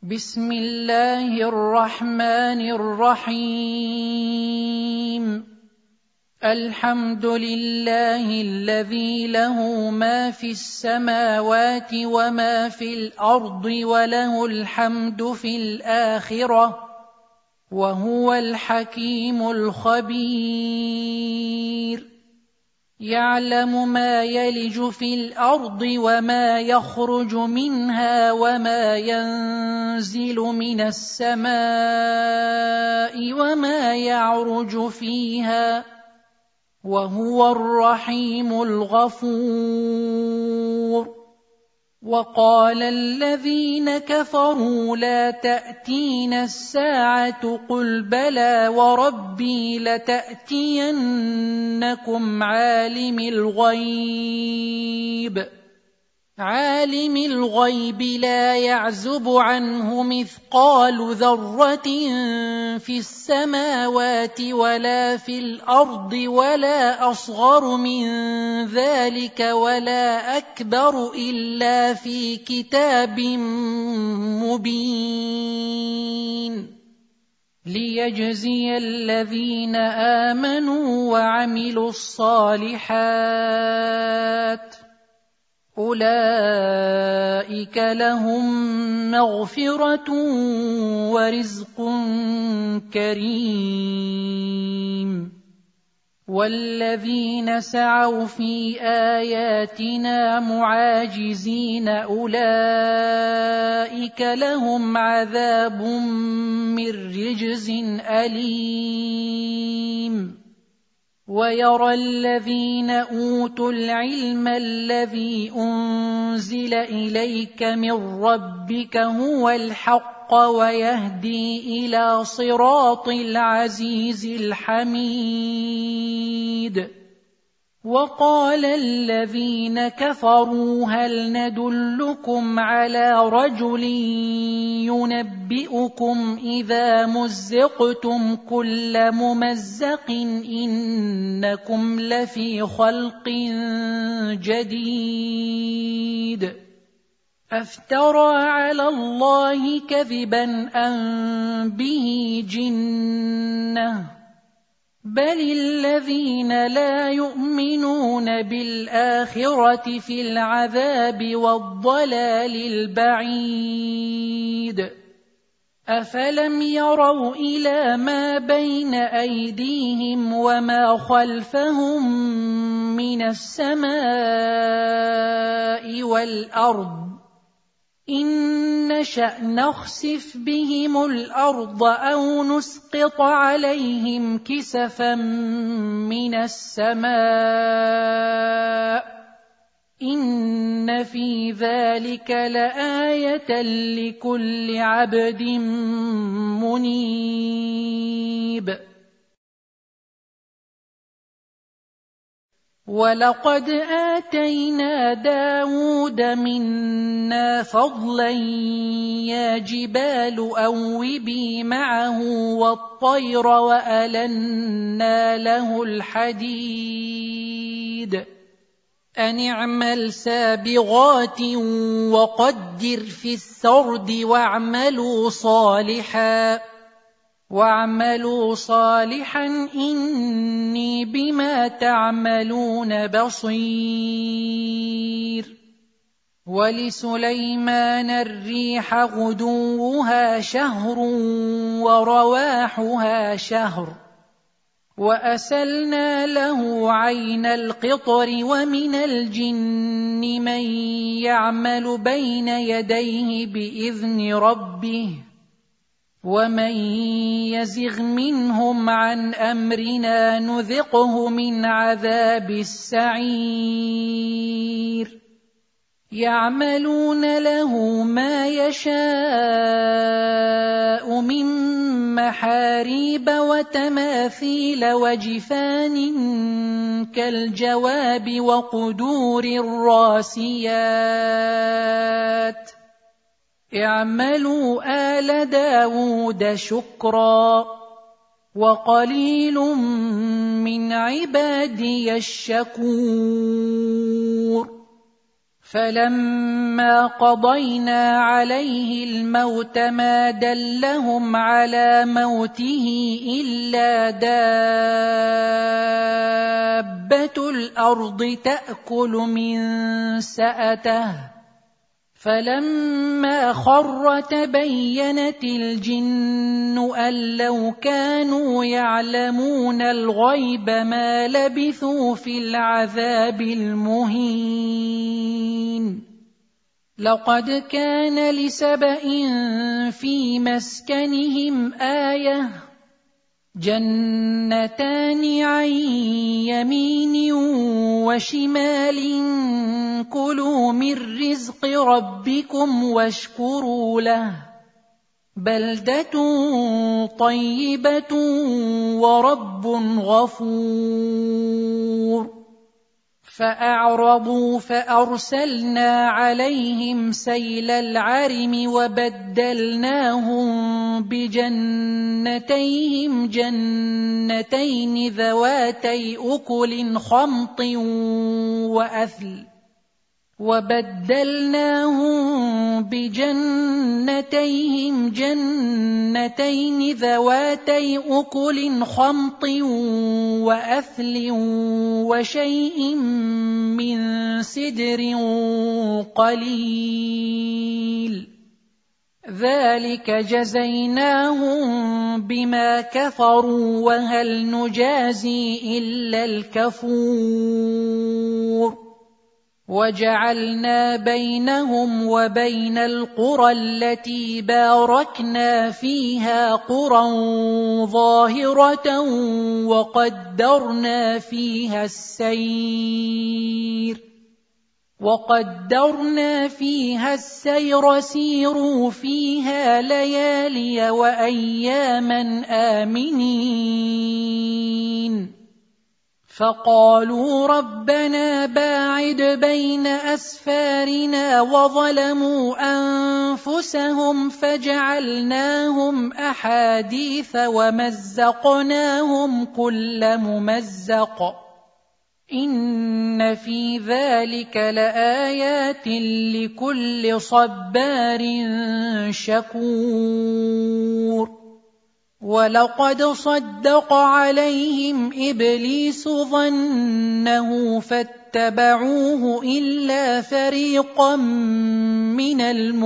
بسم الله الرحمن الرحيم. الحمد لله الذي له ما في السماوات وما في الأرض وله الحمد في الآخرة وهو الحكيم الخبير. يعلم ما يلج في الأرض وما يخرج منها وما ينزل من السماء وما يعرج فيها وهو الرحيم الغفور. وقال الذين كفروا لا تأتينا الساعة قل بلى وربي لتأتينكم عالم الغيب لا يعزب عنه مثقال ذرة في السماوات ولا في الأرض ولا أصغر من ذلك ولا أكبر إلا في كتاب مبين ليجزي الذين آمنوا وعملوا الصالحات أولئك لهم مغفرة ورزق كريم. والذين سعوا في آياتنا معاجزين أولئك لهم عذاب من رجز أليم. ويرى الذين أوتوا العلم الذي أنزل إليك من ربك هو الحق ويهدي إلى صراط العزيز الحميد. وقال الذين كفروا هل ندلكم على رجل ينبئكم إذا مزقتم كل ممزق إنكم لفي خلق جديد أفترى على الله كذبا أم به جنة بل الذين لا يؤمنون بالآخرة في العذاب والضلال البعيد. أفلم يروا إلى ما بين أيديهم وما خلفهم من السماء والأرض إن نشأ نخسف بهم الأرض أو نسقط عليهم كسفا من السماء إن في ذلك لآية لكل عبد منيب. ولقد آتينا داود منا فضلا يا جبال أوبي معه والطير وألنا له الحديد أن اعمل سابغات وقدر في السرد واعملوا صالحا إني بما تعملون بصير. ولسليمان الريح غدوها شهر ورواحها شهر وأسلنا له عين القطر ومن الجن من يعمل بين يديه بإذن ربه ومن يزغ منهم عن أمرنا نذقه من عذاب السعير. يعملون له ما يشاء من محاريب وتماثيل وجفان كالجواب وقدور الراسيات اعملوا آل داود شكرا وقليل من عبادي الشكور. فلما قضينا عليه الموت ما دلهم على موته إلا دابة الأرض تأكل من سأته فلما خر تبينت الجن أن لو كانوا يعلمون الغيب ما لبثوا في العذاب المهين لقد كان لسبإ في مسكنهم آية جنتان عن يمين وشمال كلوا من رزق ربكم واشكروا له بلدة طيبة ورب غفور فأعرضوا فأرسلنا عليهم سيل العرم وبدلناهم بجنتيهم جنتين ذواتي أكل خمط وأثل وشيء من سدر قليل ذلك جزيناهم بما كفروا وهل نجازي إلا الكفور وجعلنا بينهم وبين القرى التي باركنا فيها قرى ظاهرة وقدرنا فيها السير سيروا فيها ليالي وأياما آمنين فقالوا ربنا باعد بين أسفارنا وظلموا أنفسهم فجعلناهم أحاديث ومزقناهم كل ممزق إن في ذلك لآيات لكل صبار شكور ولقد صدق عليهم إبليس ظنه فاتبعوه إلا فريقا من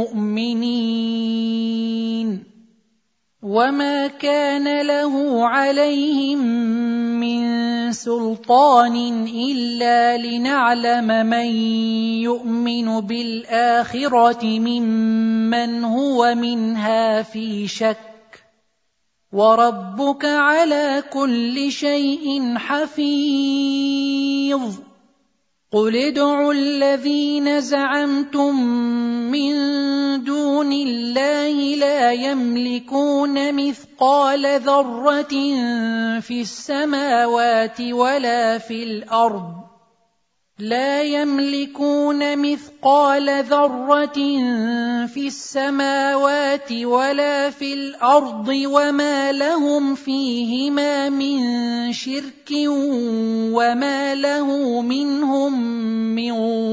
المؤمنين وما كان له عليهم من سلطان إلا لنعلم من يؤمن بالآخرة ممن هو منها في شك وربك على كل شيء حفيظ قل ادعوا الذين زعمتم من دون الله لا يملكون مثقال ذرة في السماوات ولا في الأرض وما لهم فيهما من شرك وما له منهم من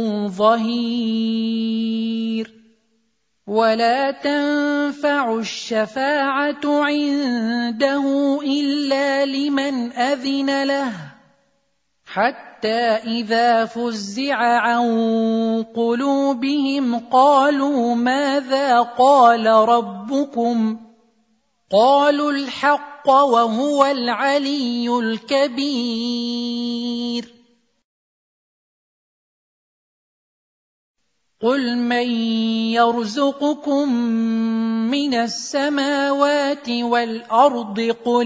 ظهير ولا تنفع الشفاعة عنده إلا لمن أذن له حتى إذا فزع عن قلوبهم قالوا ماذا قال ربكم قالوا الحق وهو العلي الكبير قل من يرزقكم من السماوات والأرض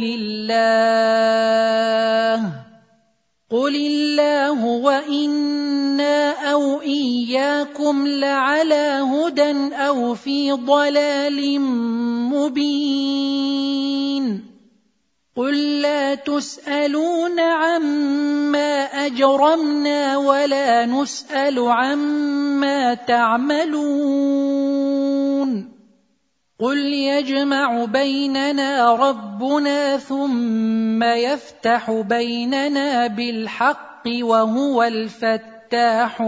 قل الله وإنا أو إياكم لعلى هدى أو في ضلال مبين قل لا تسألون عما أجرمنا ولا نسأل عما تعملون قل يجمع بيننا ربنا ثم يفتح بيننا بالحق وهو الفتاح الفتاح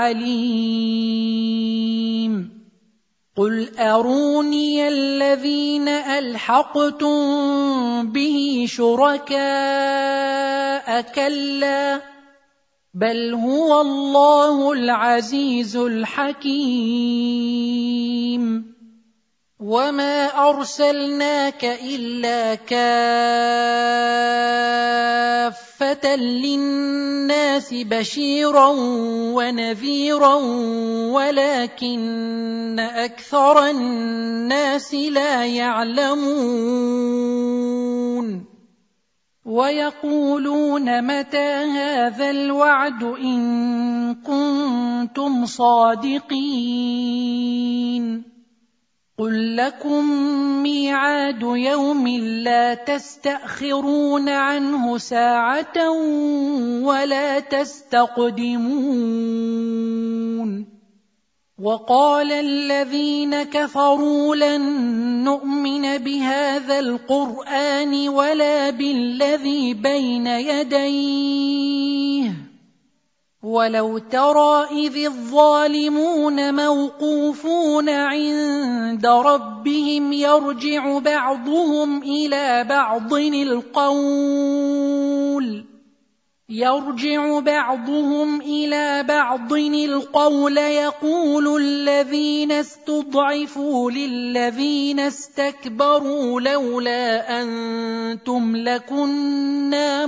العليم قل أروني الذين ألحقتم به شركاء كلا بل هو الله العزيز الحكيم وما أرسلناك إلا كافة للناس بشيرا ونذيرا ولكن أكثر الناس لا يعلمون ويقولون متى هذا الوعد إن كنتم صادقين قل لكم ميعاد يوم لا تستأخرون عنه ساعة ولا تستقدمون وقال الذين كفروا لن نؤمن بهذا القرآن ولا بالذي بين يديه ولو ترى إذ الظالمون موقوفون عند ربهم يرجع بعضهم إلى بعض القول يقول الذين استضعفوا للذين استكبروا لولا أنتم لكنا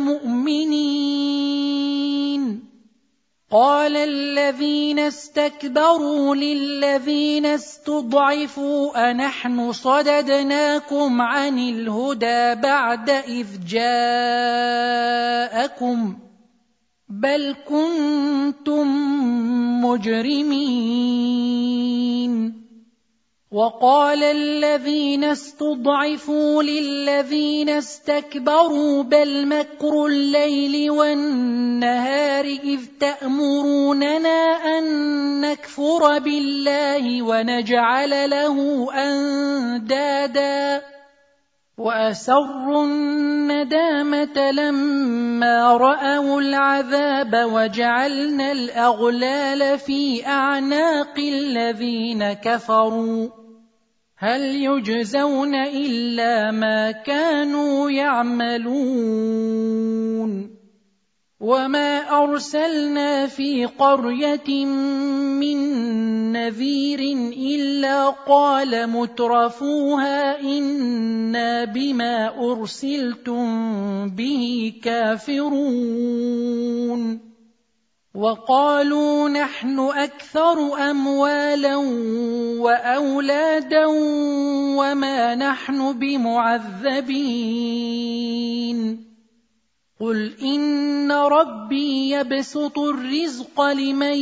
مؤمنين قال الذين استكبروا للذين استضعفوا أنحن صددناكم عن الهدى بعد إذ جاءكم بل كنتم مجرمين وقال الذين استضعفوا للذين استكبروا بل مكر الليل والنهار إذ تأمروننا أن نكفر بالله ونجعل له أندادا وأسروا الندامة لما رأوا العذاب وجعلنا الأغلال في أعناق الذين كفروا هل يجزون إلا ما كانوا يعملون وما أرسلنا في قرية من نذير إلا قال مترفوها إنا بما أرسلتم به كافرون وقالوا نحن أكثر أموالا وأولادا وما نحن بمعذبين قل إن ربي يبسط الرزق لمن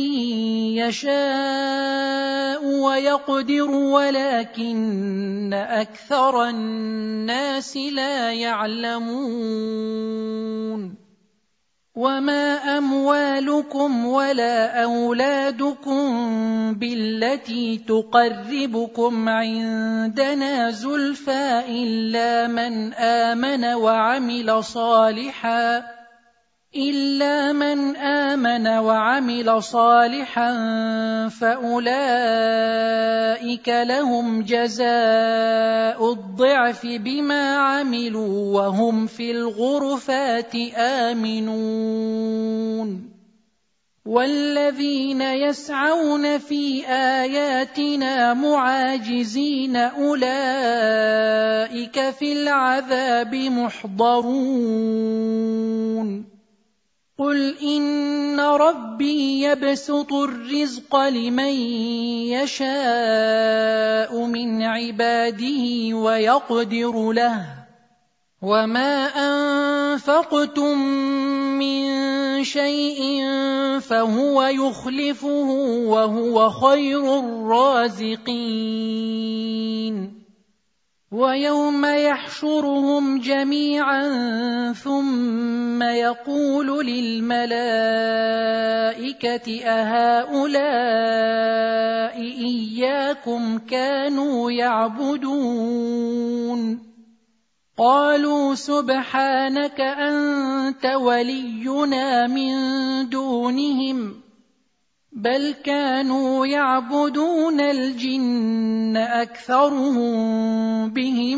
يشاء ويقدر ولكن أكثر الناس لا يعلمون وما أموالكم ولا أولادكم بالتي تقربكم عندنا زلفى إلا من آمن وعمل صالحا فأولئك لهم جزاء الضعف بما عملوا وهم في الغرفات آمنون والذين يسعون في آياتنا معاجزين أولئك في العذاب محضرون قل إن ربي يبسط الرزق لمن يشاء من عباده ويقدر له وما أنفقتم من شيء فهو يخلفه وهو خير الرازقين ويوم يحشرهم جميعا ثم يقول للملائكة أهؤلاء إياكم كانوا يعبدون قالوا سبحانك أنت ولينا من دونهم بل كانوا يعبدون الجن أكثرهم بهم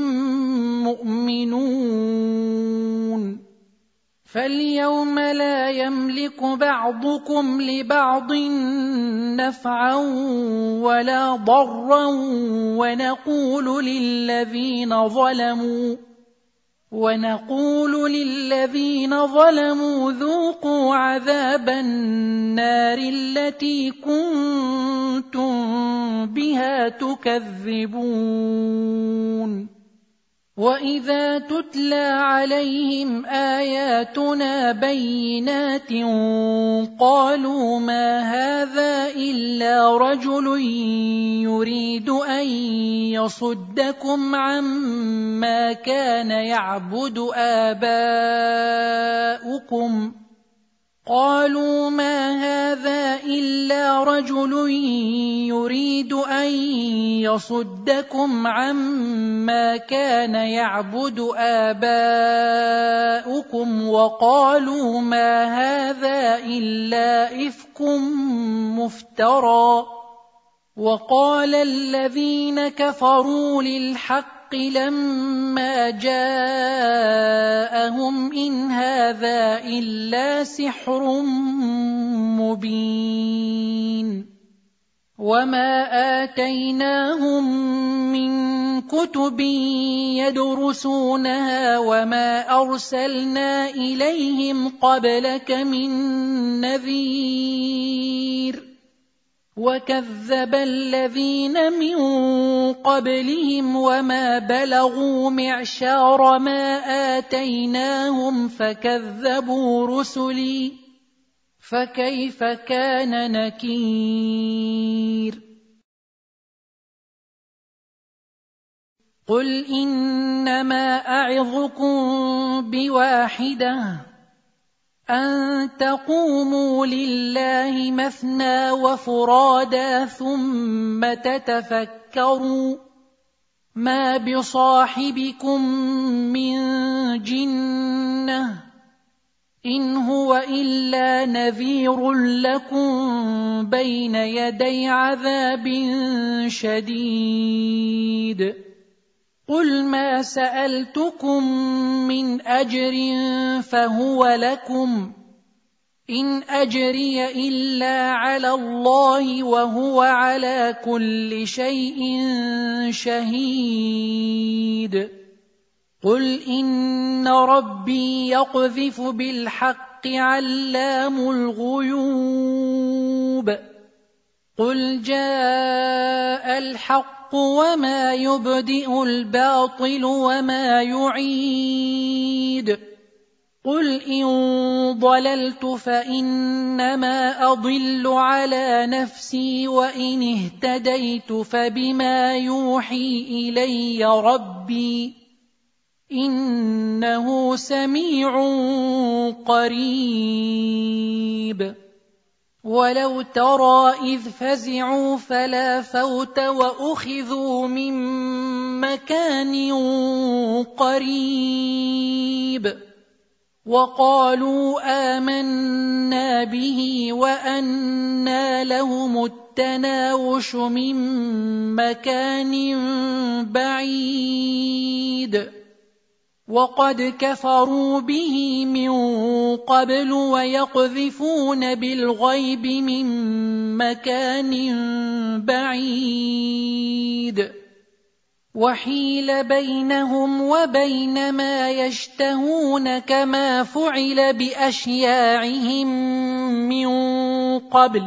مؤمنون فاليوم لا يملك بعضكم لبعض نفعا ولا ضرا ونقول للذين ظلموا ذوقوا عذاب النار التي كنتم بها تكذبون وإذا تتلى عليهم آياتنا بينات قالوا ما هذا إلا رجل يريد أن يصدكم عما كان يعبد آباؤكم قالوا ما هذا إلا رجل يريد أن يصدكم عما كان يعبد آباؤكم وقالوا ما هذا إلا إفك مفترى وقال الذين كفروا للحق لما جاءهم إن هذا إلا سحر مبين وما آتيناهم من كتب يدرسونها وما أرسلنا إليهم قبلك من نذير وكذب الذين من قبلهم وما بلغوا معشار ما آتيناهم فكذبوا رسلي فكيف كان نكير قل إنما أعظكم بواحدة أن تقوموا لله مثنى وفرادا ثم تتفكروا ما بصاحبكم من جنة إن هو إلا نذير لكم بين يدي عذاب شديد قل ما سألتكم من أجر فهو لكم إن أجري إلا على الله وهو على كل شيء شهيد قل إن ربي يقذف بالحق علام الغيوب قل جاء الحق وما يبدئ الباطل وما يعيد قل إن ضللت فإنما أضل على نفسي وإن اهتديت فبما يوحي إلي ربي إنه سميع قريب ولو ترى إذ فزعوا فلا فوت وأخذوا من مكان قريب وقالوا آمنا به وأنى لهم التناوش من مكان بعيد وقد كفروا به من قبل ويقذفون بالغيب من مكان بعيد وحيل بينهم وبين ما يشتهون كما فعل بأشياعهم من قبل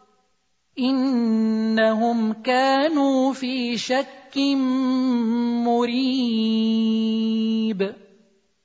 إنهم كانوا في شك مريب